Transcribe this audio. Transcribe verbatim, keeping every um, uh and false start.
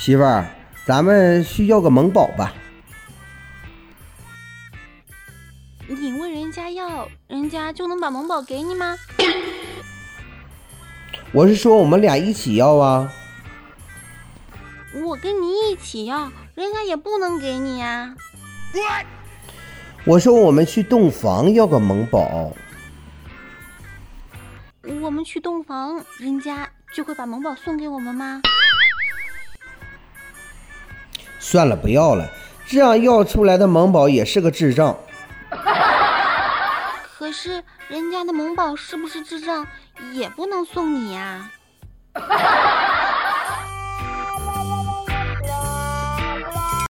媳妇儿，咱们去要个萌宝吧。 你问人家要，人家就能把萌宝给你吗？ 我是说我们俩一起要啊。 我跟你一起要，人家也不能给你呀。 我说我们去洞房要个萌宝。 我们去洞房，人家就会把萌宝送给我们吗？ 算了，不要了，这样要出来的萌宝也是个智障。 可是人家的萌宝是不是智障，也不能送你呀。